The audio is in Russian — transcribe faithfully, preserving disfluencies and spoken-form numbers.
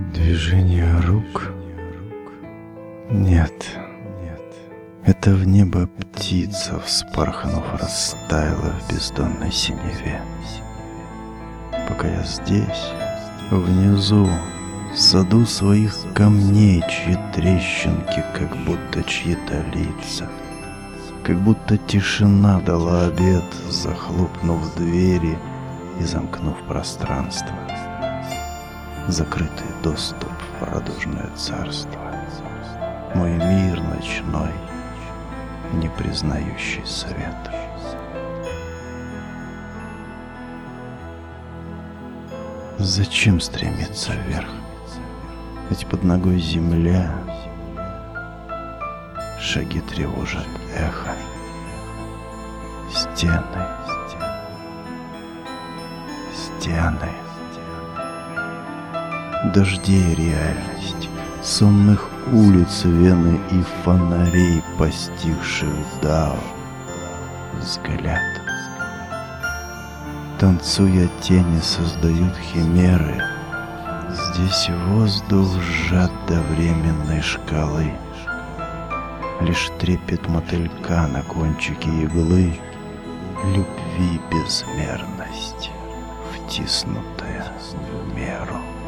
Движение рук? Нет, нет. Это в небо птица, вспорхнув, растаяла в бездонной синеве. Пока я здесь, внизу, в саду своих камней, чьи трещинки, как будто чьи-то лица, как будто тишина дала обет, захлопнув двери и замкнув пространство. Закрытый доступ в радужное царство. Мой мир ночной, не признающий света. Зачем стремиться вверх? Ведь под ногой земля, шаги тревожат эхо, стены, стены, дождей реальность, сонных улиц Вены и фонарей, постигших Дао, взгляд. Танцуя, тени создают химеры. Здесь воздух сжат до временной шкалы. Лишь трепет мотылька на кончике иглы, любви безмерность, втиснутая в меру.